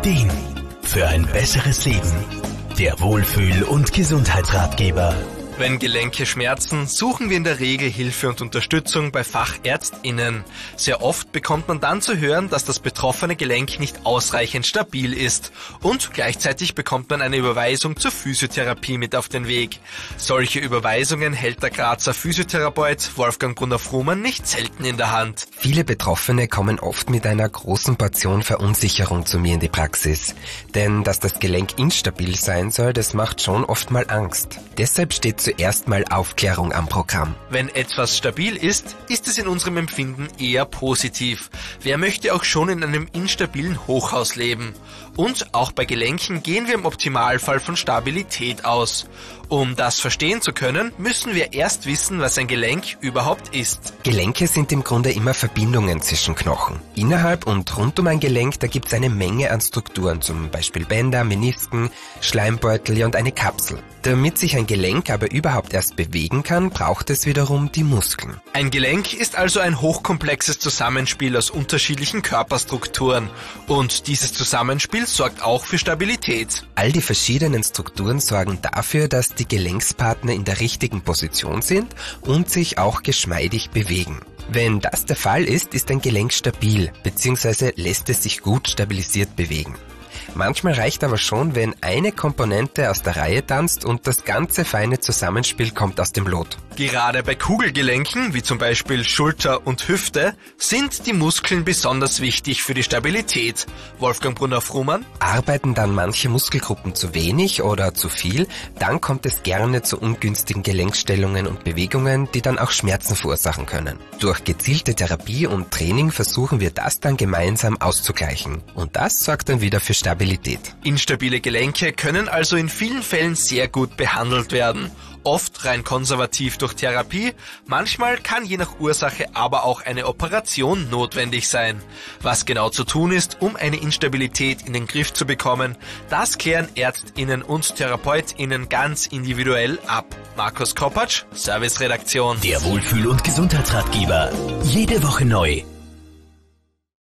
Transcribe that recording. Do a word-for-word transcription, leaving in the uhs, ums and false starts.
Ideen für ein besseres Leben. Der Wohlfühl- und Gesundheitsratgeber. Wenn Gelenke schmerzen, suchen wir in der Regel Hilfe und Unterstützung bei FachärztInnen. Sehr oft bekommt man dann zu hören, dass das betroffene Gelenk nicht ausreichend stabil ist. Und gleichzeitig bekommt man eine Überweisung zur Physiotherapie mit auf den Weg. Solche Überweisungen hält der Grazer Physiotherapeut Wolfgang Brunner-Frumann nicht selten in der Hand. Viele Betroffene kommen oft mit einer großen Portion Verunsicherung zu mir in die Praxis. Denn dass das Gelenk instabil sein soll, das macht schon oft mal Angst. Deshalb steht zuerst mal Aufklärung am Programm. Wenn etwas stabil ist, ist es in unserem Empfinden eher positiv. Wer möchte auch schon in einem instabilen Hochhaus leben? Und auch bei Gelenken gehen wir im Optimalfall von Stabilität aus. Um das verstehen zu können, müssen wir erst wissen, was ein Gelenk überhaupt ist. Gelenke sind im Grunde immer Verbindungen zwischen Knochen. Innerhalb und rund um ein Gelenk, da gibt es eine Menge an Strukturen, zum Beispiel Bänder, Menisken, Schleimbeutel und eine Kapsel. Damit sich ein Gelenk aber überhaupt erst bewegen kann, braucht es wiederum die Muskeln. Ein Gelenk ist also ein hochkomplexes Zusammenspiel aus unterschiedlichen Körperstrukturen. Und dieses Zusammenspiel sorgt auch für Stabilität. All die verschiedenen Strukturen sorgen dafür, dass die Gelenkspartner in der richtigen Position sind und sich auch geschmeidig bewegen. Wenn das der Fall ist, ist ein Gelenk stabil bzw. lässt es sich gut stabilisiert bewegen. Manchmal reicht aber schon, wenn eine Komponente aus der Reihe tanzt und das ganze feine Zusammenspiel kommt aus dem Lot. Gerade bei Kugelgelenken, wie zum Beispiel Schulter und Hüfte, sind die Muskeln besonders wichtig für die Stabilität. Wolfgang Brunner-Frumann: Arbeiten dann manche Muskelgruppen zu wenig oder zu viel, dann kommt es gerne zu ungünstigen Gelenkstellungen und Bewegungen, die dann auch Schmerzen verursachen können. Durch gezielte Therapie und Training versuchen wir das dann gemeinsam auszugleichen. Und das sorgt dann wieder für Stabilität. Instabile Gelenke können also in vielen Fällen sehr gut behandelt werden. Oft rein konservativ durch Therapie, manchmal kann je nach Ursache aber auch eine Operation notwendig sein. Was genau zu tun ist, um eine Instabilität in den Griff zu bekommen, das klären ÄrztInnen und TherapeutInnen ganz individuell ab. Markus Kopacz, Serviceredaktion. Der Wohlfühl- und Gesundheitsratgeber. Jede Woche neu.